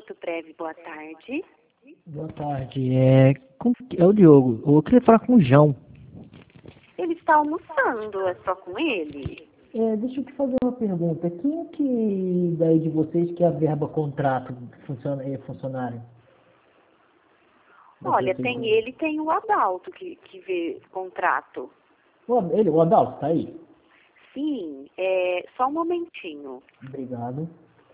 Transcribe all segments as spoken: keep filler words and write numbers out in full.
Porto Breve, boa tarde. Boa tarde, é, com- é o Diogo. Eu queria falar com o João. Ele está almoçando, é só com ele? É, deixa eu te fazer uma pergunta. Quem é que daí de vocês que é a verba contrato funciona, é funcionário? Da Olha, tem prefeitura? ele e tem o Adalto que, que vê contrato. O, ele, o Adalto, tá aí? Sim, é, só um momentinho. Obrigado.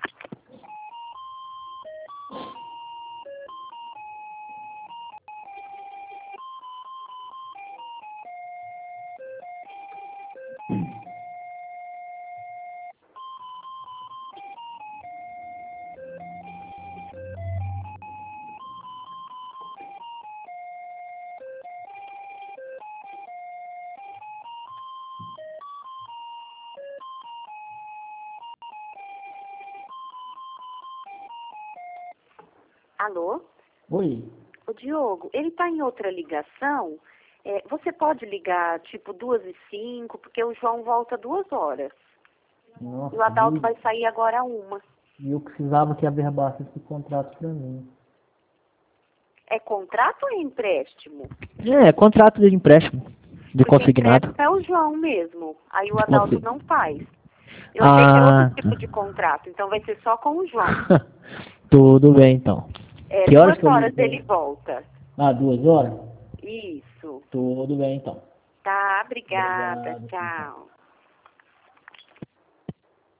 Alô? Oi. O Diogo, ele está em outra ligação. É, você pode ligar tipo duas e cinco, porque o João volta duas horas. Nossa, E o Adalto e vai sair agora uma. e eu precisava que averbasse esse contrato pra mim. É contrato ou é empréstimo? É, contrato de empréstimo, de Porque consignado. empréstimo é o João mesmo. Aí o De Adalto consi... não faz. Eu sei que é outro Ah, tipo de contrato, então vai ser só com o João. tudo bem então. É, Que horas duas que eu horas ligo pra ele ele? volta. Ah, duas horas? Isso. Tudo bem então. Tá, obrigada. Obrigado. Tchau. Tchau.